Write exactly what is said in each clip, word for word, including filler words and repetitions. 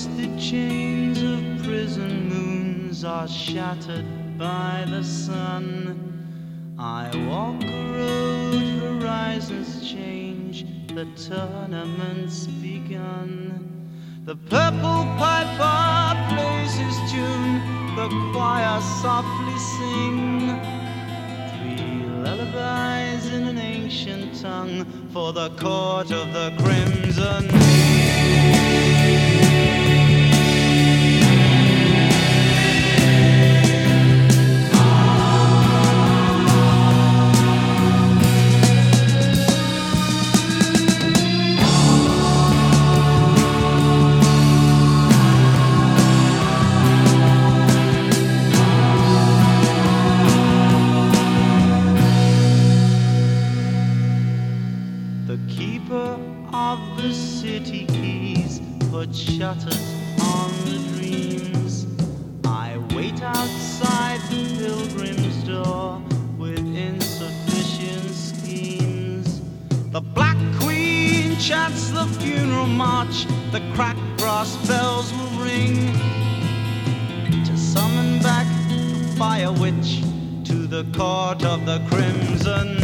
twisted chains of prison moons are shattered by the sun. I walk a road, horizons change, the tournament's begun. The purple piper plays his tune, the choir softly sing. Three lullabies in an ancient tongue for the court of the crimson. Shutters on the dreams. I wait outside the pilgrim's door with insufficient schemes. The Black Queen chants the funeral march, the cracked brass bells will ring to summon back the fire witch to the court of the crimson.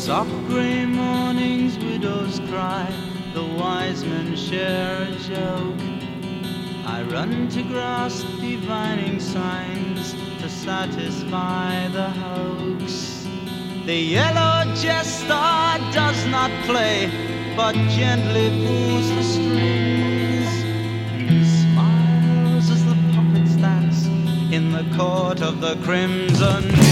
soft grey mornings widows cry, the wise men share a joke. I run to grasp divining signs to satisfy the hoax. The yellow jester does not play, but gently pulls the strings. He smiles as the puppets dance in the court of the crimson.